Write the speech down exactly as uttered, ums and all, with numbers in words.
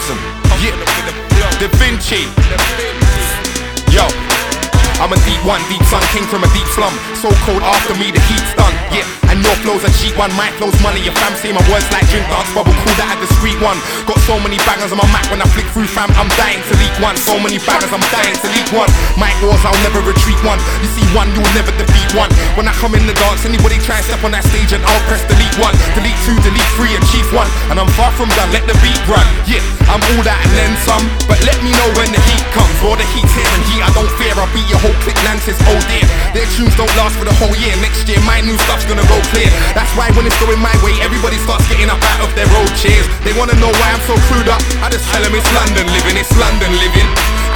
Listen, yeah, Da Vinci. Yo, I'm a deep one, deep son, came from a deep slum. So cold after me, the heat's done. Yeah, and your flow's a cheap one, my flow's money. Your fam say my words like drink dance bubble, cool that a discreet one. Got so many bangers on my Mac when I flick through fam, I'm dying to leak one. So many bangers, I'm dying to leak one. Mic wars, I'll never retreat one. You see one, you'll never defeat one. When I come in the dance, anybody try and step on that stage and I'll press delete one, delete two, delete three, and chief one. And I'm far from done, let the beat run. Yeah, I'm all that and then some, but let me know when the heat comes. Or the heat's here and heat, I don't fear. I'll beat your whole clique, Nantes, oh dear. Their tunes don't last for the whole year. Next year my new stuff's gonna go clear. That's why when it's going my way, everybody starts getting up out of their old chairs. They wanna know why I'm so crewed up, I just tell them it's London living, it's London living.